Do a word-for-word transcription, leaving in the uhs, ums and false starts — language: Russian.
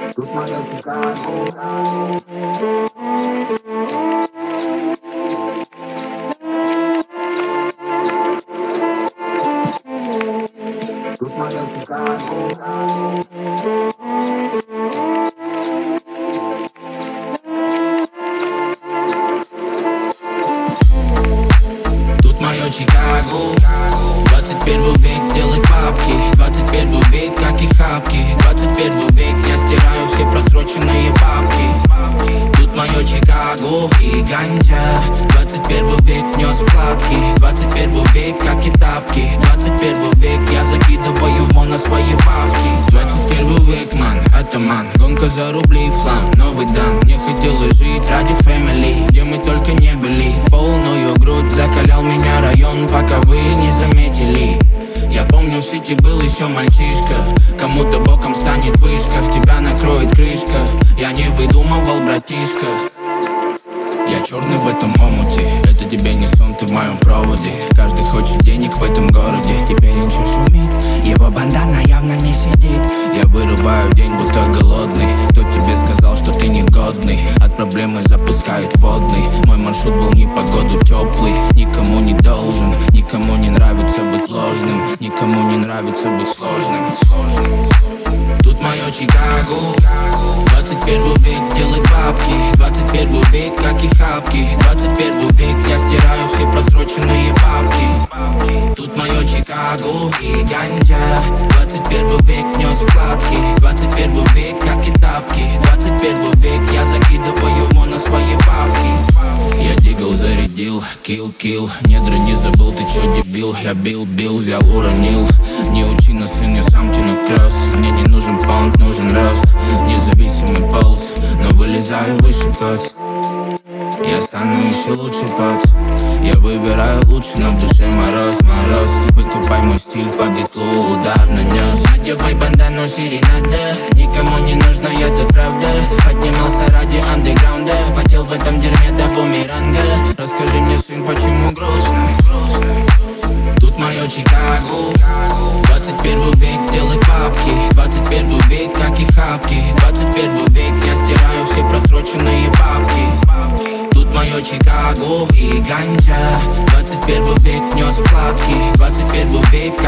Тут моя Чикаго. Тут моя Чикаго. Тут мое Чикаго. Двадцать первый век, делай папки. Двадцать первый век, как и хапки. Двадцать первый век, я стираю все просроченные бабки. Тут мое Чикаго и ганджа. Двадцать первый век нес вкладки. Двадцать первый век, как и тапки. Двадцать первый век, я закидываю в моно свои бабки. Двадцать первый век, ман, атаман. Гонка за рубли в хлам, новый дан. Не хотел жить ради фэмили, где мы только не были. В полную грудь закалял меня район, пока вы не заметили. Я помню, в сети был еще мальчишка. Кому-то боком станет вышка, тебя накроет крышка. Я не выдумывал, братишка. Я черный в этом омуте. Это тебе не сон, ты в моем проводе. Каждый хочет денег в этом городе. Теперь он чё шумит, его бандана явно не сидит. Я вырываю день, будто голодный. Кто тебе сказал, что ты негодный? От проблемы запускают водный. Мой маршрут был не погоду теплый. Никому не должен, никому не нравится быть ложным. Никому не нравится быть сложным. Тут мое Чикаго. Двадцать первый век, делай бабки. Двадцать первый век, как и хапки. Двадцать первый век, я стираю все просроченные бабки. Тут мое Чикаго и ганджа. Двадцать первый век нес вкладки. Двадцать первый век, как и тапки. Двадцать первый век, я закидываю в моно свои бабки. Я дигл, зарядил, килл, килл. Недра не забыл, ты чё, дебил? Я бил, бил, взял, уронил. Не учи на сын, я сам тяну кросс. Мне не нужен паунд, нужен рост. Независимый полз, но вылезаю выше, пац. Я стану еще лучше, пац. Я выбираю лучше, но в душе мороз, мороз. Выкупай мой стиль по битлу, удар нанес. Надевай бандану, серенада. Никому не нужно, я тут правда. Поднимался ради андеграунда. Потел в этом дерьме до бумеранга. Расскажи мне, сын, почему грустно? Тут мое Чикаго. Двадцать первый век, делай папки. Двадцать первый век, как и хапки. Двадцать первый век, я стираю все просроченные бабки. Тут мое Чикаго и ганджа. Двадцать первый век нес вкладки. Двадцать первый век,